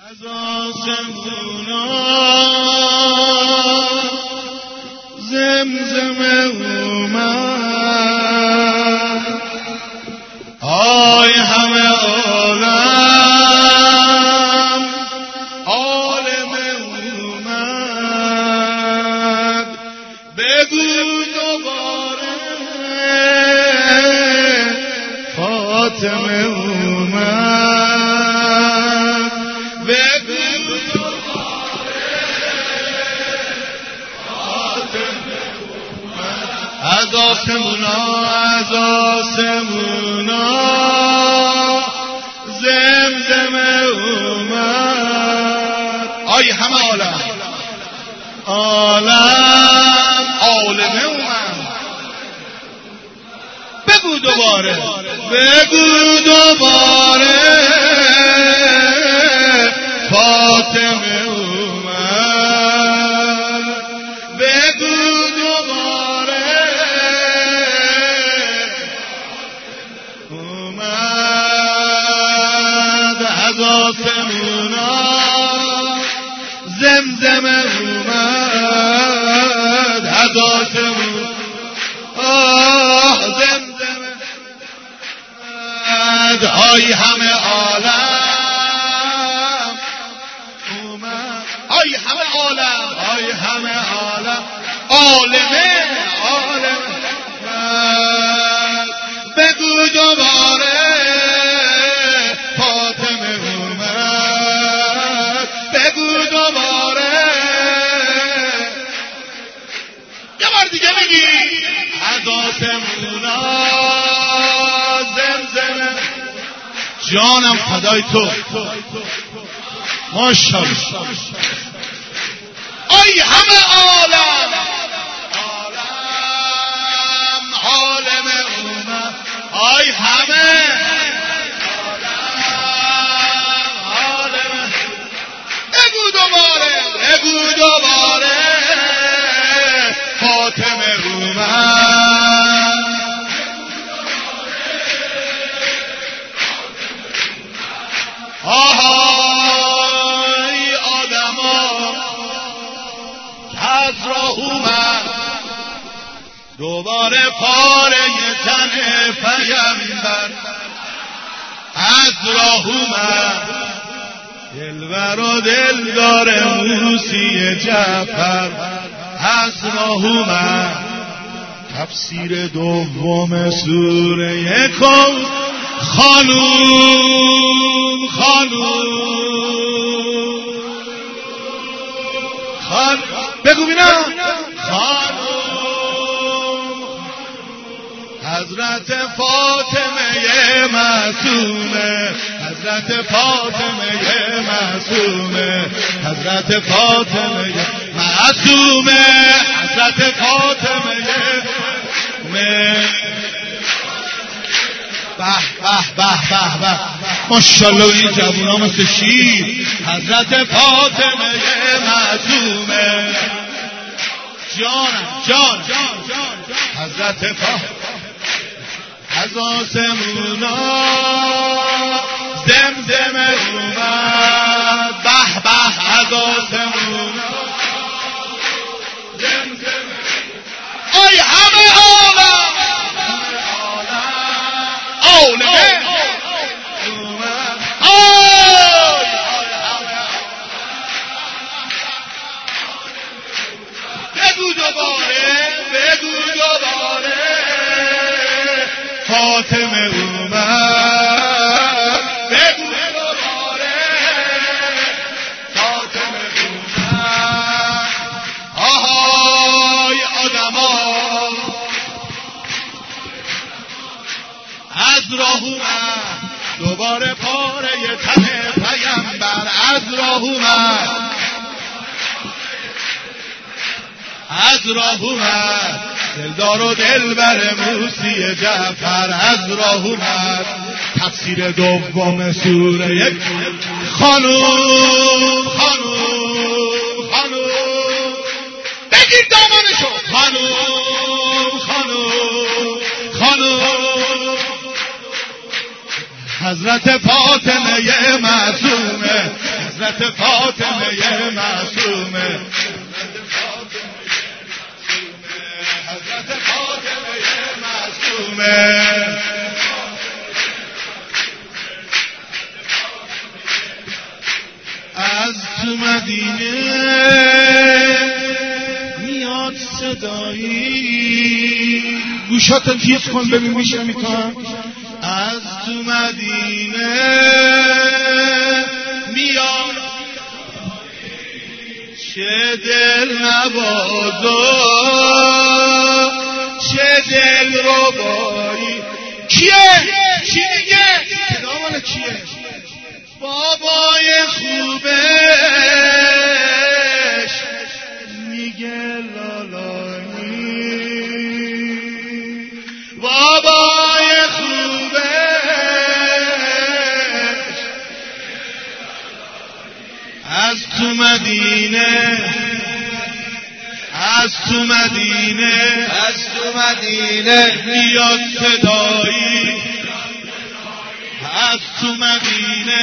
از آسمونا زمزمه اومد، آی همه عالم عالم اومد، بگو دوباره فاطمه اومد، بگو دوباره فاطمه اومد. از آسمونا از آسمونا زمزمه اومد، آی همه عالم عالم عالمه اومد، بگو دوباره بگو دوباره فاطمه اومد، بگو دوباره اومد. از آسمونا زمزمه اومد، از آسمون زمزمه اومد، آی همه عالم اومد، آی همه عالم آی همه عالم عالمه عالم اومد، بگو دوباره فاطمه اومد، بگو دوباره یه بار دیگه بگی. از آسمونا زمزمه، جانم فدای تو ماشاءالله، آی همه عالم عالم عالم اومد، آی همه عالم، بگو دوباره بگو دوباره فاطمه اومد، آهای آدما از راه اومد، دوباره پاره تن پیامبر از راه اومد، دلبر و دلدار موسی جعفر از راه اومد، تفسیر دوم سوره کون خانوم بگو بینم خانوم، حضرت فاطمه معصومه، حضرت فاطمه معصومه، حضرت فاطمه معصومه، حضرت فاطمه به به به به به ماشاءالله، این جوونا مثل شیر، حضرت فاطمه معصومه، جانم حضرت فاطمه. از آسمونا زمزمه اومد، به به از آسمونا زمزمه، آی همه عالم عالمه اومد، آی بگو دوباره بگو دوباره فاطمه اومد، بگو دوباره فاطمه اومد، آهای آدما از راه اومد، دوباره پاره تن پیامبر از راه اومد، از راه اومد، دلدار و دلبر موسی جعفر از راه اومد، تفسیر دوم سوره خانوم بگیر دامانشو، خانوم حضرت فاطمه معصومه، حضرت فاطمه معصومه حضرت فاطمه معصومه از تو مدینه میاد صدایی گوشاتو تیز کن ببین میشه میکنم از تو مدینه میاد چه دل نوازا چه دل ربایی کیه؟ چی میگه؟ صدا مال کیه؟ بابای خوبش میگه لالایی بابای خوبش از تو مدینه از تو مدینه از تو مدینه میاد صدایی از تو مدینه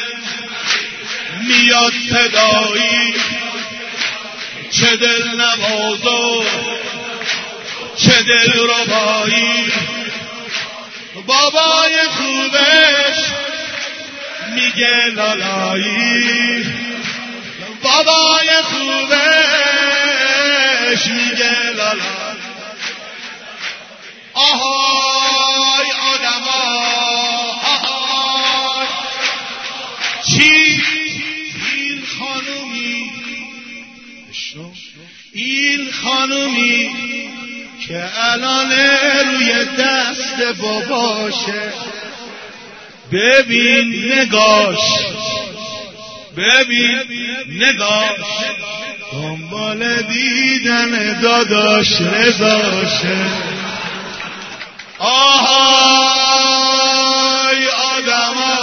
میاد صدایی چه دل نوازا چه دل ربایی بابای خوبش میگه لالایی بابای خوبش میگه لالایی آهای آدما آهای چی این خانومی که الان روی دست باباشه ببین نگاش ببین نگاش دنبال دیدن داداش رضاشه آهای آدما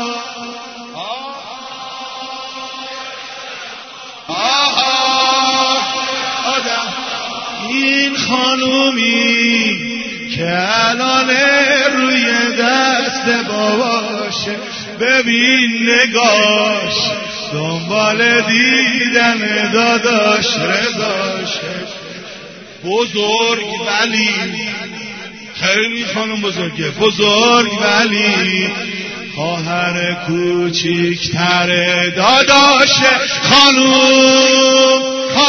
این خانومی که الان روی دست باباشه ببین نگاش دنبال دیدن داداش رضاشه بزرگ ولی خیلی خانم بزرگه بزرگ ولی خواهر کوچیک‌تر داداشه خانوم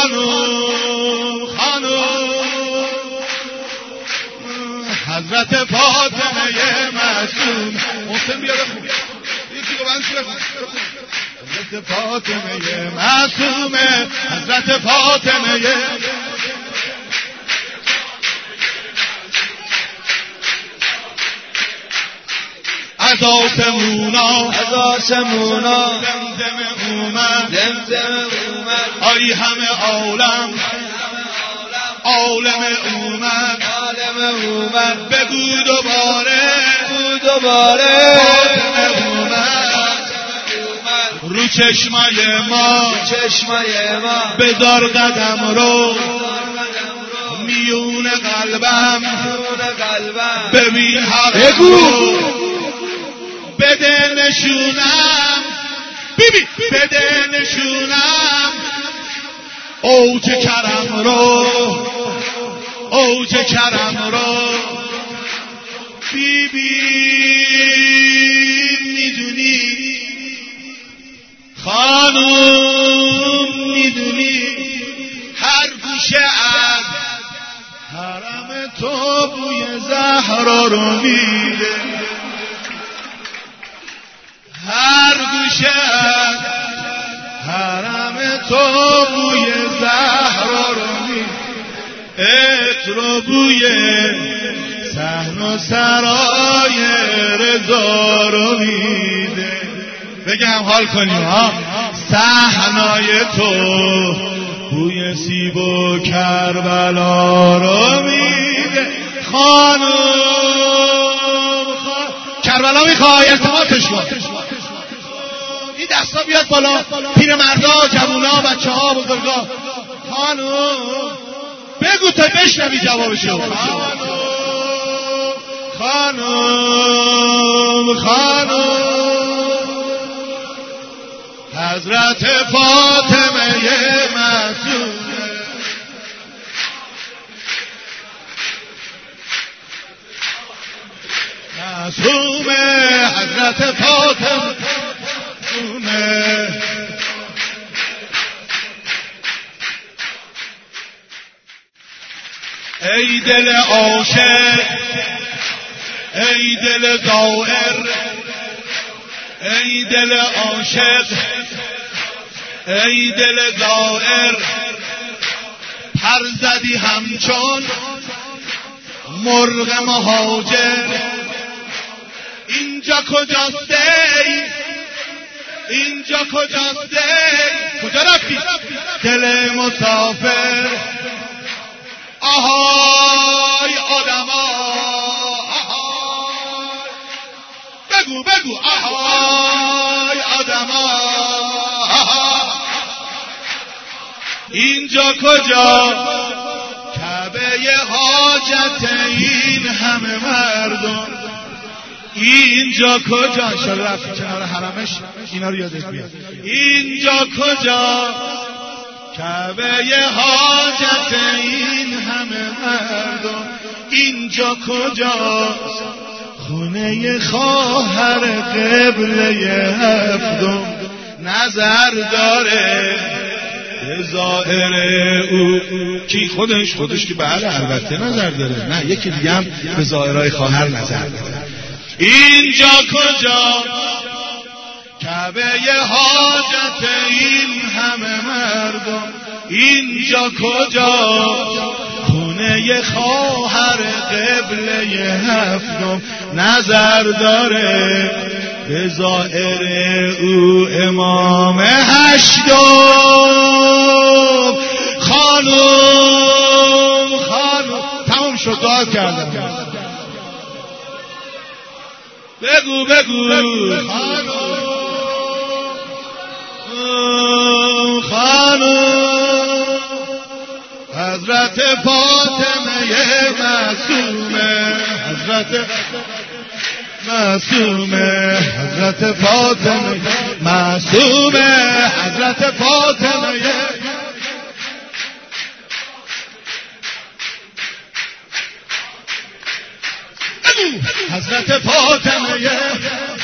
حضرت فاطمه معصوم محسن بیاد خوب یکی رو بند شده حضرت فاطمه معصومه حضرت فاطمه از آسمونا زمزم اومد آی همه عالم اومد بگو دوباره فاطمه اومد رو چشمای ما بذار قدم رو میون قلبم ببین حق رو بده نشونم بده نشونم اوج کرم رو میدونی خانوم میدونی هر گوشه از حرم تو بوی زهرا رو میده هر گوشه از حرم تو بوی زهرا رو میده عطر و بوی صحن و سرای رضا رو میده بگم حال کنیم ها صحنای تو بوی سیب و کربلا رو میده خانوم کربلا میخوای ارتباطش کن این دستا بیاد بالا پیر مردا جوونا بچه ها بزرگا خانوم بگو تا بشنوی جوابشو خانوم حضرت فاطمه معصومه معصومه حضرت فاطمه معصومه. ای دل عاشق ای دل زائر ای دل عاشق ای دل زائر پر زدی همچون مرغ مهاجر اینجا کجاست اینجا کجاست کجا رفتی دل مسافر آهای آدما آهای بگو بگو آهای آدما اینجا کجا کعبه حاجت این همه مردم اینجا کجا انشالله رفتی کنار حرمش اینا رو یادت بیاد اینجا کجا کعبه حاجت این همه مردم اینجا کجا خونه خواهر قبله هفتم نظر داره به ظاهر او کی خودش که بله البته نظر داره نه یکی دیگه هم به ظاهرهای خواهر نظر داره اینجا کجا کعبه حاجت این همه مردم اینجا کجا خونه خواهر قبله هفتم نظر داره به ظاهر او امام هشتم خانم تمام شد دعا کردم بگو خانم حضرت فاطمه معصومه حضرت معصومه حضرت فاطمه معصومه حضرت فاطمه حضرت فاطمه